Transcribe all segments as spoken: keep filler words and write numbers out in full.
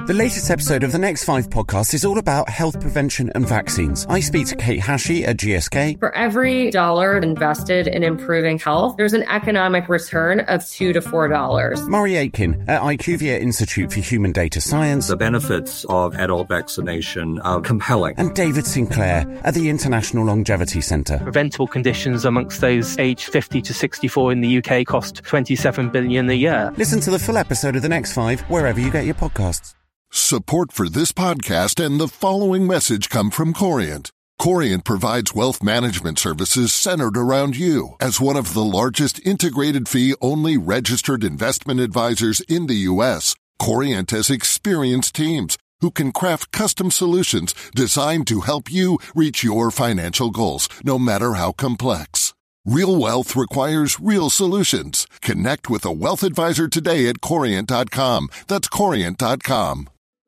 The latest episode of the Next Five podcast is all about health prevention and vaccines. I speak to Kate Hashey at G S K. For every dollar invested in improving health, there's an economic return of two to four dollars. Murray Aitken at IQVIA Institute for Human Data Science. The benefits of adult vaccination are compelling. And David Sinclair at the International Longevity Centre. Preventable conditions amongst those aged fifty to sixty-four in the U K cost twenty-seven billion dollars a year. Listen to the full episode of The Next Five wherever you get your podcasts. Support for this podcast and the following message come from Corient. Corient provides wealth management services centered around you. As one of the largest integrated fee-only registered investment advisors in the U S, Corient has experienced teams who can craft custom solutions designed to help you reach your financial goals, no matter how complex. Real wealth requires real solutions. Connect with a wealth advisor today at corient dot com. That's corient dot com.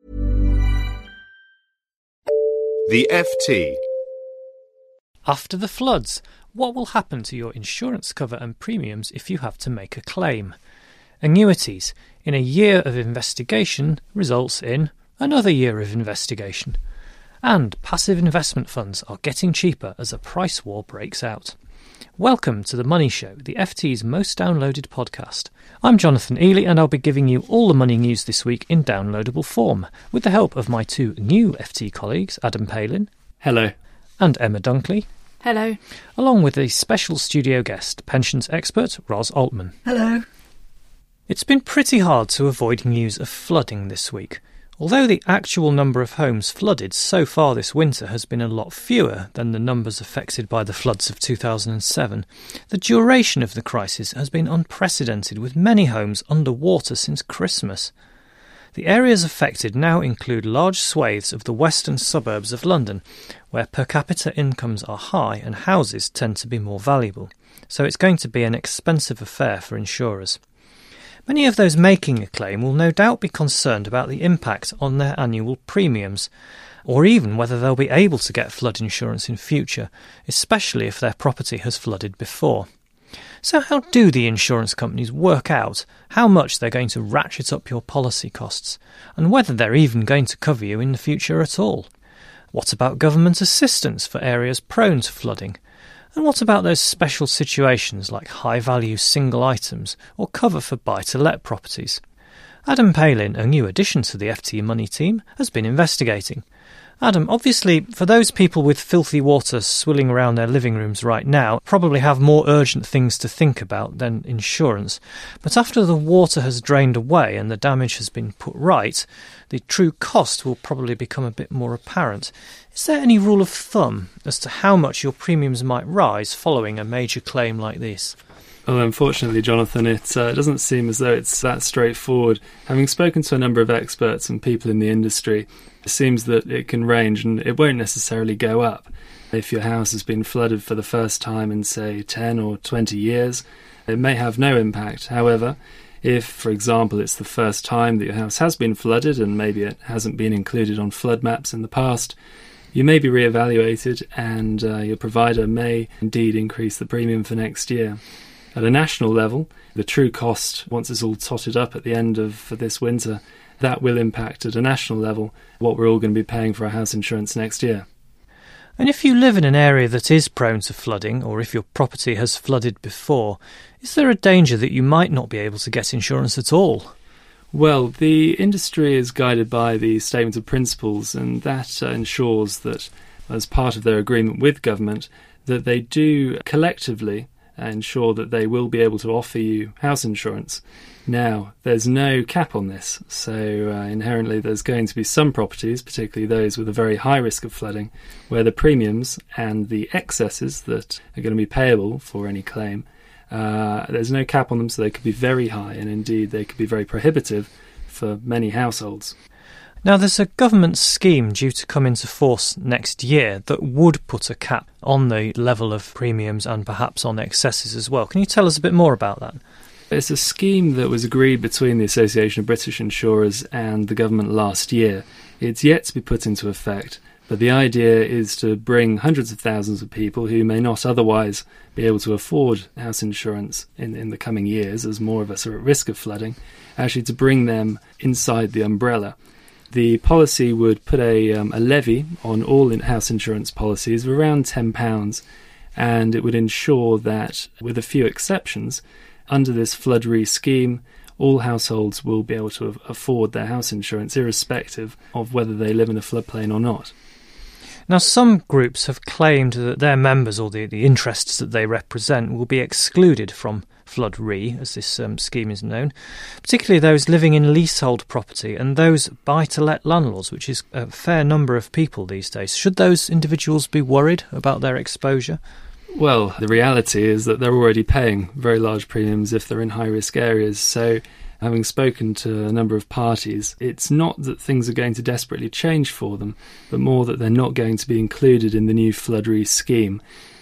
The F T. After the floods, what will happen to your insurance cover and premiums if you have to make a claim? Annuities in a year of investigation results in another year of investigation. And passive investment funds are getting cheaper as a price war breaks out. Welcome to The Money Show, the F T's most downloaded podcast. I'm Jonathan Ely and I'll be giving you all the money news this week in downloadable form, with the help of my two new F T colleagues, Adam Palin. Hello. And Emma Dunkley. Hello. Along with a special studio guest, pensions expert Ros Altman. Hello. It's been pretty hard to avoid news of flooding this week. Although the actual number of homes flooded so far this winter has been a lot fewer than the numbers affected by the floods of two thousand seven, the duration of the crisis has been unprecedented, with many homes under water since Christmas. The areas affected now include large swathes of the western suburbs of London, where per capita incomes are high and houses tend to be more valuable, so it's going to be an expensive affair for insurers. Many of those making a claim will no doubt be concerned about the impact on their annual premiums, or even whether they'll be able to get flood insurance in future, especially if their property has flooded before. So how do the insurance companies work out how much they're going to ratchet up your policy costs, and whether they're even going to cover you in the future at all? What about government assistance for areas prone to flooding? And what about those special situations like high-value single items or cover for buy-to-let properties? Adam Palin, a new addition to the F T Money team, has been investigating. Adam, obviously, for those people with filthy water swilling around their living rooms right now, probably have more urgent things to think about than insurance. But after the water has drained away and the damage has been put right, the true cost will probably become a bit more apparent. Is there any rule of thumb as to how much your premiums might rise following a major claim like this? Well, unfortunately, Jonathan, it uh, doesn't seem as though it's that straightforward. Having spoken to a number of experts and people in the industry, it seems that it can range and it won't necessarily go up. If your house has been flooded for the first time in, say, ten or twenty years, it may have no impact. However, if, for example, it's the first time that your house has been flooded and maybe it hasn't been included on flood maps in the past, you may be re-evaluated and uh, your provider may indeed increase the premium for next year. At a national level, the true cost, once it's all totted up at the end of for this winter, that will impact at a national level what we're all going to be paying for our house insurance next year. And if you live in an area that is prone to flooding, or if your property has flooded before, is there a danger that you might not be able to get insurance at all? Well, the industry is guided by the Statement of Principles, and that uh, ensures that, as part of their agreement with government, that they do collectively ensure that they will be able to offer you house insurance. Now, there's no cap on this, so uh, inherently there's going to be some properties, particularly those with a very high risk of flooding, where the premiums and the excesses that are going to be payable for any claim, uh, there's no cap on them, so they could be very high, and indeed they could be very prohibitive for many households. Now, there's a government scheme due to come into force next year that would put a cap on the level of premiums and perhaps on excesses as well. Can you tell us a bit more about that? It's a scheme that was agreed between the Association of British Insurers and the government last year. It's yet to be put into effect, but the idea is to bring hundreds of thousands of people who may not otherwise be able to afford house insurance in, in the coming years, as more of us are at risk of flooding, actually to bring them inside the umbrella. The policy would put a, um, a levy on all in-house insurance policies of around ten pounds, and it would ensure that, with a few exceptions, under this Flood Re scheme, all households will be able to afford their house insurance, irrespective of whether they live in a floodplain or not. Now, some groups have claimed that their members, or the, the interests that they represent, will be excluded from Flood Re, as this um, scheme is known, particularly those living in leasehold property and those buy-to-let landlords, which is a fair number of people these days. Should those individuals be worried about their exposure? Well, the reality is that they're already paying very large premiums if they're in high-risk areas, so having spoken to a number of parties, it's not that things are going to desperately change for them, but more that they're not going to be included in the new Flood Re scheme.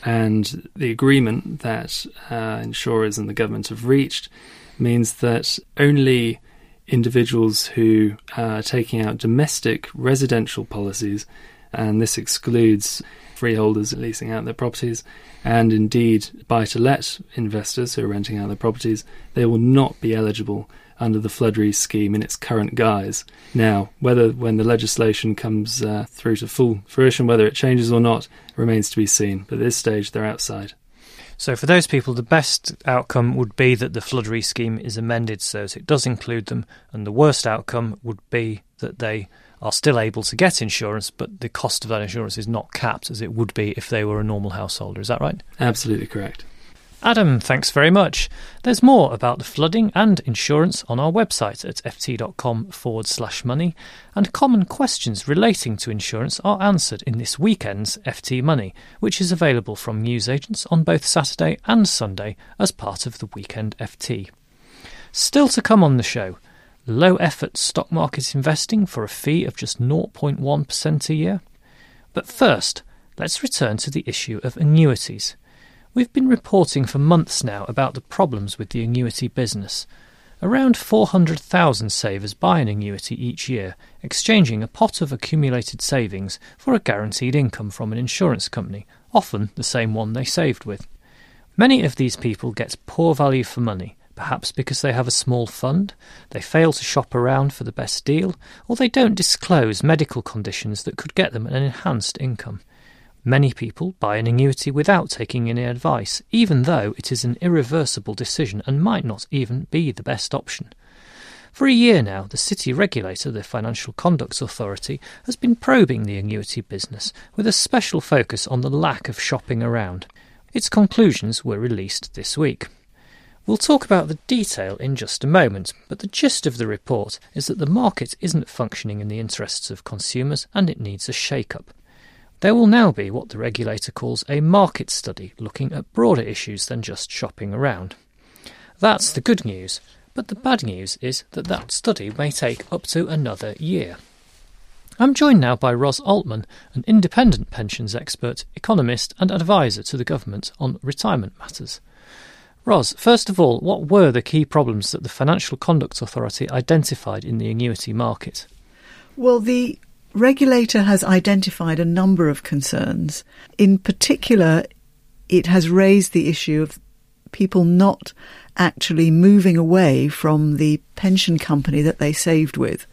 And the agreement that uh, insurers and the government have reached means that only individuals who are taking out domestic residential policies, and this excludes freeholders leasing out their properties, and indeed buy-to-let investors who are renting out their properties, they will not be eligible under the Flood Re scheme in its current guise. Now, whether when the legislation comes uh, through to full fruition, whether it changes or not, remains to be seen. But at this stage, they're outside. So for those people, the best outcome would be that the Flood Re scheme is amended so that it does include them, and the worst outcome would be that they are still able to get insurance, but the cost of that insurance is not capped as it would be if they were a normal householder. Is that right? Absolutely correct. Adam, thanks very much. There's more about the flooding and insurance on our website at ft.com forward slash money, and common questions relating to insurance are answered in this weekend's F T Money, which is available from newsagents on both Saturday and Sunday as part of the Weekend F T. Still to come on the show, low-effort stock market investing for a fee of just zero point one percent a year. But first, let's return to the issue of annuities. We've been reporting for months now about the problems with the annuity business. Around four hundred thousand savers buy an annuity each year, exchanging a pot of accumulated savings for a guaranteed income from an insurance company, often the same one they saved with. Many of these people get poor value for money, perhaps because they have a small fund, they fail to shop around for the best deal, or they don't disclose medical conditions that could get them an enhanced income. Many people buy an annuity without taking any advice, even though it is an irreversible decision and might not even be the best option. For a year now, the city regulator, the Financial Conduct Authority, has been probing the annuity business with a special focus on the lack of shopping around. Its conclusions were released this week. We'll talk about the detail in just a moment, but the gist of the report is that the market isn't functioning in the interests of consumers and it needs a shake-up. There will now be what the regulator calls a market study looking at broader issues than just shopping around. That's the good news, but the bad news is that that study may take up to another year. I'm joined now by Ros Altman, an independent pensions expert, economist and advisor to the government on retirement matters. Ros, first of all, what were the key problems that the Financial Conduct Authority identified in the annuity market? Well, the regulator has identified a number of concerns. In particular, it has raised the issue of people not actually moving away from the pension company that they saved with,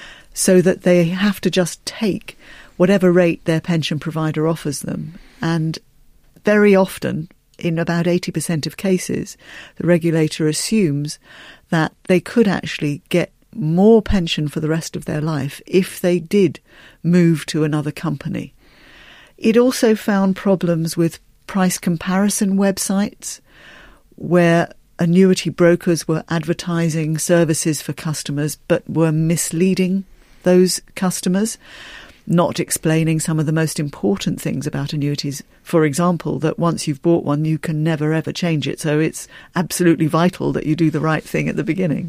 so that they have to just take whatever rate their pension provider offers them. And very often, in about eighty percent of cases, the regulator assumes that they could actually get more pension for the rest of their life if they did move to another company. It also found problems with price comparison websites where annuity brokers were advertising services for customers but were misleading those customers, not explaining some of the most important things about annuities. For example, that once you've bought one, you can never ever change it. So it's absolutely vital that you do the right thing at the beginning.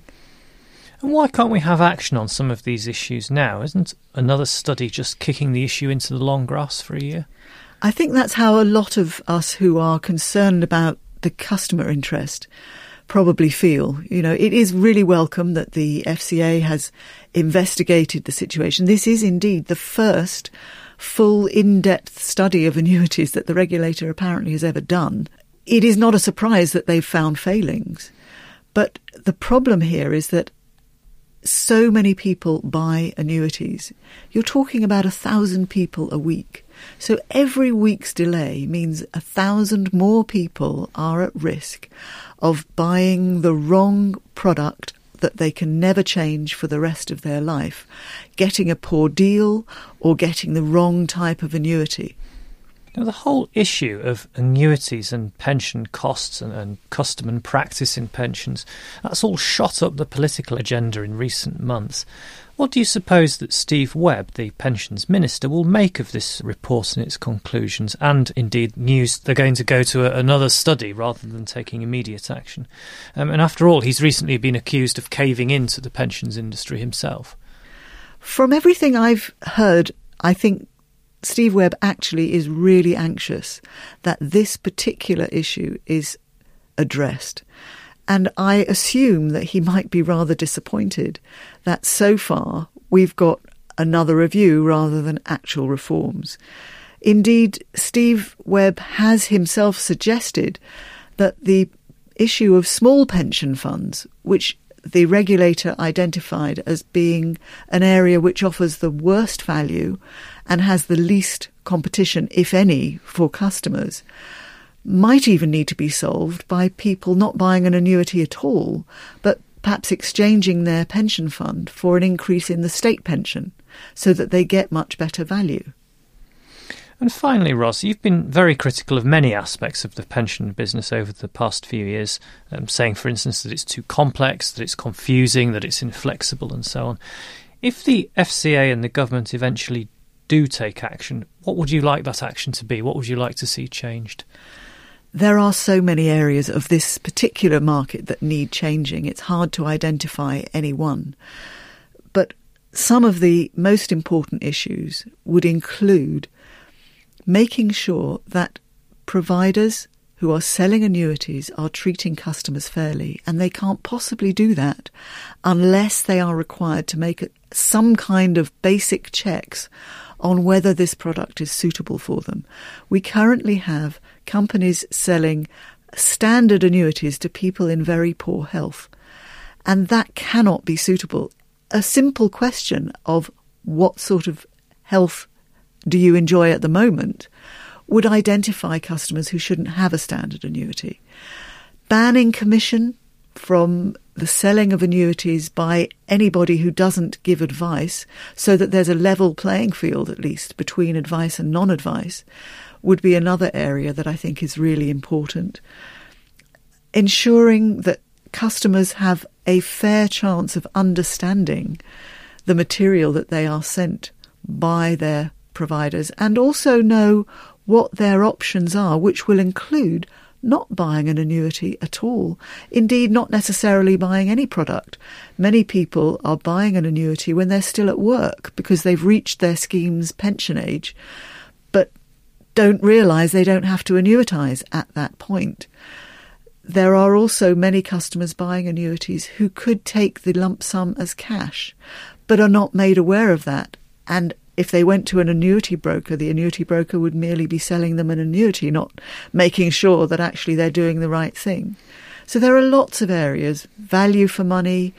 And why can't we have action on some of these issues now? Isn't another study just kicking the issue into the long grass for a year? I think that's how a lot of us who are concerned about the customer interest probably feel. You know, it is really welcome that the F C A has investigated the situation. This is indeed the first full in-depth study of annuities that the regulator apparently has ever done. It is not a surprise that they've found failings. But the problem here is that so many people buy annuities. You're talking about a thousand people a week. So every week's delay means a thousand more people are at risk of buying the wrong product that they can never change for the rest of their life, getting a poor deal or getting the wrong type of annuity. Now, the whole issue of annuities and pension costs and, and custom and practice in pensions, that's all shot up the political agenda in recent months. What do you suppose that Steve Webb, the Pensions Minister, will make of this report and its conclusions, and indeed news they're going to go to a, another study rather than taking immediate action? Um, and after all, he's recently been accused of caving into the pensions industry himself. From everything I've heard, I think Steve Webb actually is really anxious that this particular issue is addressed. And I assume that he might be rather disappointed that so far we've got another review rather than actual reforms. Indeed, Steve Webb has himself suggested that the issue of small pension funds, which the regulator identified as being an area which offers the worst value and has the least competition, if any, for customers, might even need to be solved by people not buying an annuity at all, but perhaps exchanging their pension fund for an increase in the state pension so that they get much better value. And finally, Ros, you've been very critical of many aspects of the pension business over the past few years, um, saying, for instance, that it's too complex, that it's confusing, that it's inflexible and so on. If the F C A and the government eventually do take action, what would you like that action to be? What would you like to see changed? There are so many areas of this particular market that need changing. It's hard to identify any one. But some of the most important issues would include making sure that providers who are selling annuities are treating customers fairly, and they can't possibly do that unless they are required to make some kind of basic checks on whether this product is suitable for them. We currently have companies selling standard annuities to people in very poor health, and that cannot be suitable. A simple question of what sort of health do you enjoy at the moment would identify customers who shouldn't have a standard annuity. Banning commission from the selling of annuities by anybody who doesn't give advice, so that there's a level playing field at least between advice and non-advice, would be another area that I think is really important. Ensuring that customers have a fair chance of understanding the material that they are sent by their providers, and also know what their options are, which will include not buying an annuity at all. Indeed, not necessarily buying any product. Many people are buying an annuity when they're still at work because they've reached their scheme's pension age, but don't realise they don't have to annuitise at that point. There are also many customers buying annuities who could take the lump sum as cash, but are not made aware of that. And if they went to an annuity broker, the annuity broker would merely be selling them an annuity, not making sure that actually they're doing the right thing. So there are lots of areas: value for money,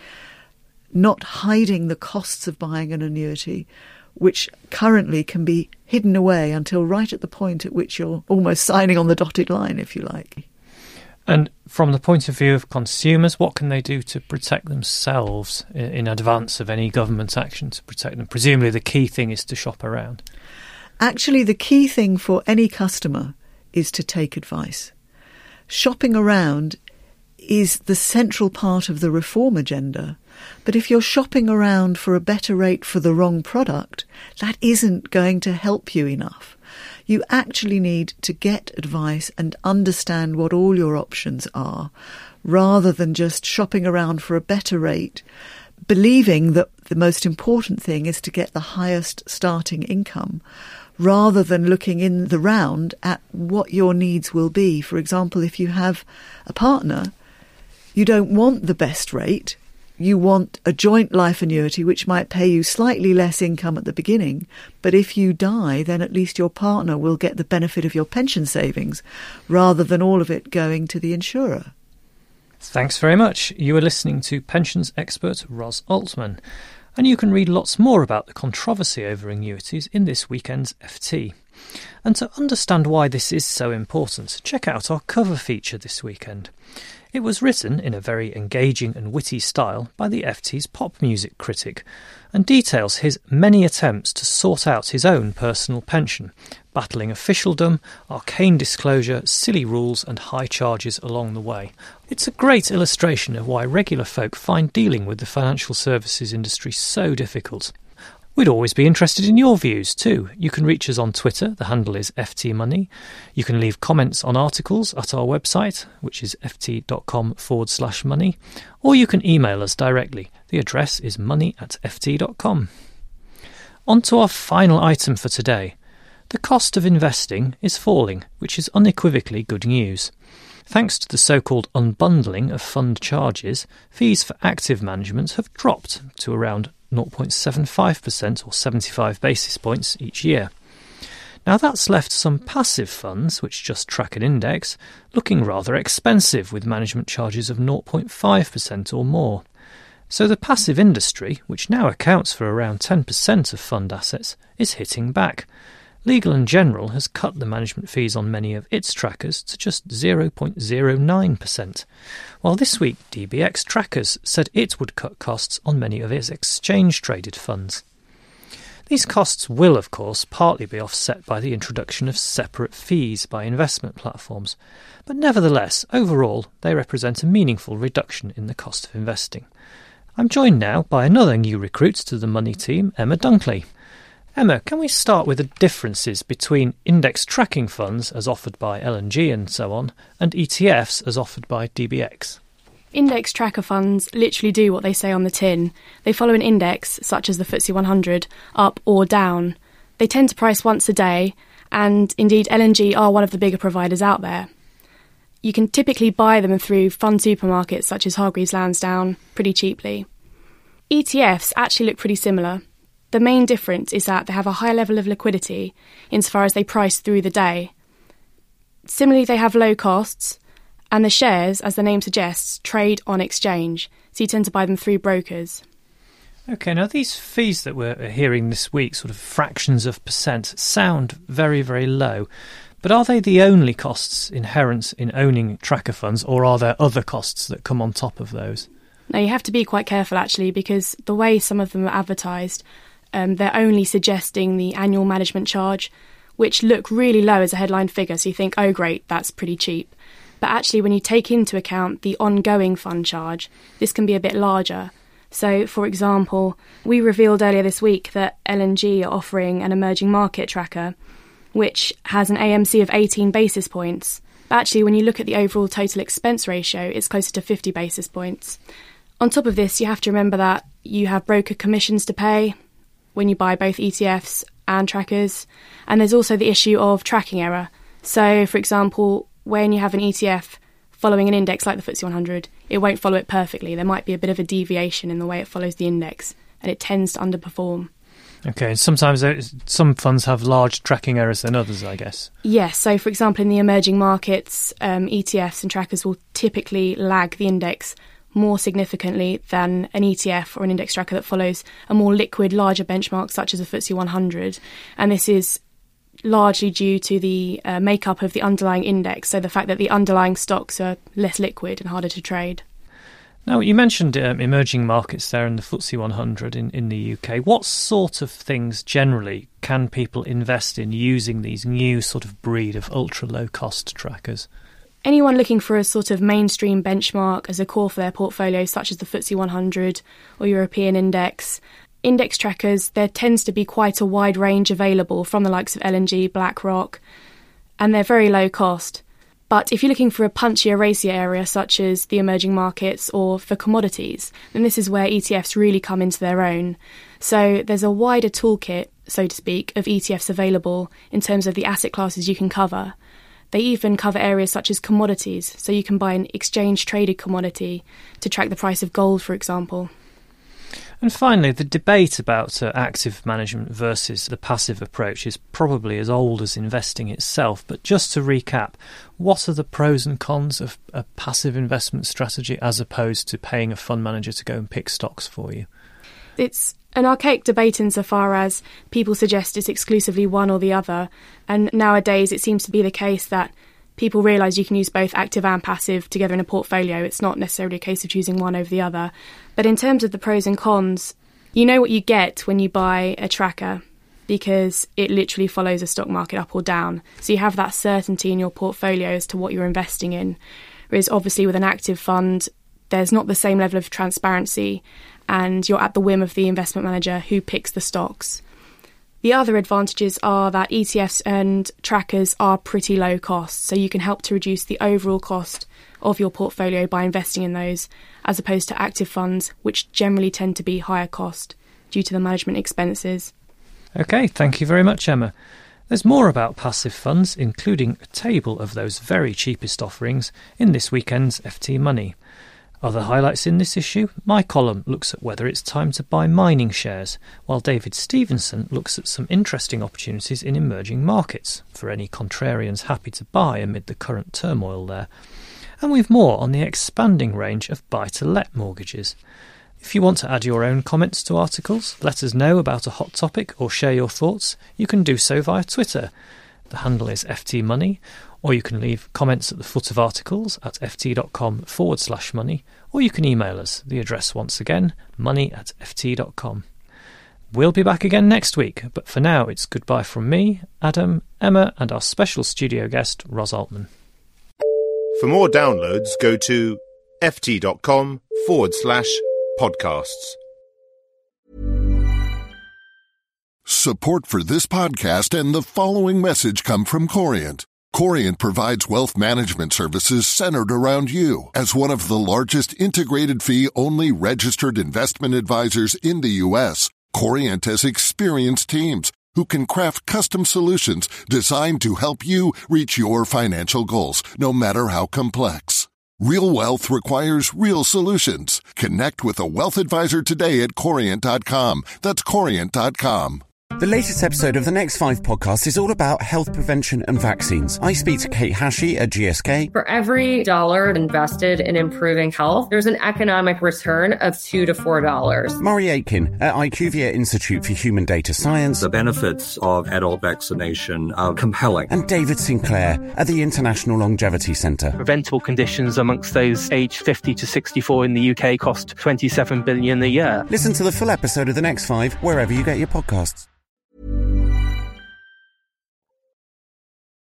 not hiding the costs of buying an annuity, which currently can be hidden away until right at the point at which you're almost signing on the dotted line, if you like. And from the point of view of consumers, what can they do to protect themselves in advance of any government action to protect them? Presumably the key thing is to shop around. Actually, the key thing for any customer is to take advice. Shopping around is the central part of the reform agenda. But if you're shopping around for a better rate for the wrong product, that isn't going to help you enough. You actually need to get advice and understand what all your options are, rather than just shopping around for a better rate, believing that the most important thing is to get the highest starting income, rather than looking in the round at what your needs will be. For example, if you have a partner, you don't want the best rate. You want a joint life annuity which might pay you slightly less income at the beginning, but if you die, then at least your partner will get the benefit of your pension savings, rather than all of it going to the insurer. Thanks very much. You are listening to pensions expert Ros Altman, and you can read lots more about the controversy over annuities in this weekend's F T. And to understand why this is so important, check out our cover feature this weekend. It was written in a very engaging and witty style by the F T's pop music critic, and details his many attempts to sort out his own personal pension, battling officialdom, arcane disclosure, silly rules and high charges along the way. It's a great illustration of why regular folk find dealing with the financial services industry so difficult. We'd always be interested in your views too. You can reach us on Twitter, the handle is F T Money. You can leave comments on articles at our website, which is ft.com forward slash money, or you can email us directly. The address is money at ft dot com. On to our final item for today. The cost of investing is falling, which is unequivocally good news. Thanks to the so-called unbundling of fund charges, fees for active management have dropped to around zero point seven five percent or seventy-five basis points each year. Now that's left some passive funds, which just track an index, looking rather expensive with management charges of zero point five percent or more. So the passive industry, which now accounts for around ten percent of fund assets, is hitting back. Legal and General has cut the management fees on many of its trackers to just zero point zero nine percent, while this week D B X Trackers said it would cut costs on many of its exchange-traded funds. These costs will, of course, partly be offset by the introduction of separate fees by investment platforms, but nevertheless, overall, they represent a meaningful reduction in the cost of investing. I'm joined now by another new recruit to the Money team, Emma Dunkley. Emma, can we start with the differences between index tracking funds as offered by L and G and so on, and E T Fs as offered by D B X? Index tracker funds literally do what they say on the tin. They follow an index, such as the F T S E one hundred, up or down. They tend to price once a day, and indeed L and G are one of the bigger providers out there. You can typically buy them through fund supermarkets such as Hargreaves Lansdown pretty cheaply. E T Fs actually look pretty similar. The main difference is that they have a high level of liquidity insofar as they price through the day. Similarly, they have low costs, and the shares, as the name suggests, trade on exchange, so you tend to buy them through brokers. OK, now these fees that we're hearing this week, sort of fractions of percent, sound very, very low. But are they the only costs inherent in owning tracker funds, or are there other costs that come on top of those? Now, you have to be quite careful, actually, because the way some of them are advertised, um, they're only suggesting the annual management charge, which look really low as a headline figure, so you think, oh, great, that's pretty cheap. But actually, when you take into account the ongoing fund charge, this can be a bit larger. So, for example, we revealed earlier this week that L and G are offering an emerging market tracker, which has an A M C of eighteen basis points. But actually, when you look at the overall total expense ratio, it's closer to fifty basis points. On top of this, you have to remember that you have broker commissions to pay when you buy both E T Fs and trackers, and there's also the issue of tracking error. So, for example, when you have an E T F following an index like the F T S E one hundred, it won't follow it perfectly. There might be a bit of a deviation in the way it follows the index, and it tends to underperform. OK, and sometimes some funds have large tracking errors than others, I guess. Yes, so for example, in the emerging markets, um, E T Fs and trackers will typically lag the index more significantly than an E T F or an index tracker that follows a more liquid, larger benchmark such as the F T S E one hundred. And this is largely due to the uh, makeup of the underlying index, so the fact that the underlying stocks are less liquid and harder to trade. Now, you mentioned um, emerging markets there in the F T S E one hundred in, in the U K. What sort of things generally can people invest in using these new sort of breed of ultra-low-cost trackers? Anyone looking for a sort of mainstream benchmark as a core for their portfolio, such as the F T S E one hundred or European Index, index trackers, there tends to be quite a wide range available from the likes of L and G, BlackRock, and they're very low cost. But if you're looking for a punchier, racier area, such as the emerging markets or for commodities, then this is where E T Fs really come into their own. So there's a wider toolkit, so to speak, of E T Fs available in terms of the asset classes you can cover. They even cover areas such as commodities, so you can buy an exchange-traded commodity to track the price of gold, for example. And finally, the debate about uh, active management versus the passive approach is probably as old as investing itself. But just to recap, what are the pros and cons of a passive investment strategy as opposed to paying a fund manager to go and pick stocks for you? It's an archaic debate insofar as people suggest it's exclusively one or the other. And nowadays it seems to be the case that people realise you can use both active and passive together in a portfolio. It's not necessarily a case of choosing one over the other. But in terms of the pros and cons, you know what you get when you buy a tracker because it literally follows a stock market up or down. So you have that certainty in your portfolio as to what you're investing in. Whereas obviously with an active fund, there's not the same level of transparency and you're at the whim of the investment manager who picks the stocks. The other advantages are that E T Fs and trackers are pretty low cost, so you can help to reduce the overall cost of your portfolio by investing in those, as opposed to active funds, which generally tend to be higher cost due to the management expenses. OK, thank you very much, Emma. There's more about passive funds, including a table of those very cheapest offerings, in this weekend's F T Money. Other highlights in this issue, my column looks at whether it's time to buy mining shares, while David Stevenson looks at some interesting opportunities in emerging markets, for any contrarians happy to buy amid the current turmoil there. And we've more on the expanding range of buy-to-let mortgages. If you want to add your own comments to articles, let us know about a hot topic or share your thoughts, you can do so via Twitter. The handle is F T Money, or you can leave comments at the foot of articles at ft.com forward slash money, or you can email us. The address once again, money at ft.com. We'll be back again next week, but for now it's goodbye from me, Adam, Emma, and our special studio guest, Ros Altman. For more downloads, go to ft.com forward slash podcasts. Support for this podcast and the following message come from Corient. Corient provides wealth management services centered around you. As one of the largest integrated fee-only registered investment advisors in the U S, Corient has experienced teams who can craft custom solutions designed to help you reach your financial goals, no matter how complex. Real wealth requires real solutions. Connect with a wealth advisor today at corient dot com. That's corient dot com. The latest episode of the Next Five podcast is all about health prevention and vaccines. I speak to Kate Hashey at G S K. For every dollar invested in improving health, there's an economic return of two to four dollars. Murray Aitken at IQVIA Institute for Human Data Science. The benefits of adult vaccination are compelling. And David Sinclair at the International Longevity Centre. Preventable conditions amongst those aged fifty to sixty-four in the U K cost twenty-seven billion dollars a year. Listen to the full episode of the Next Five wherever you get your podcasts.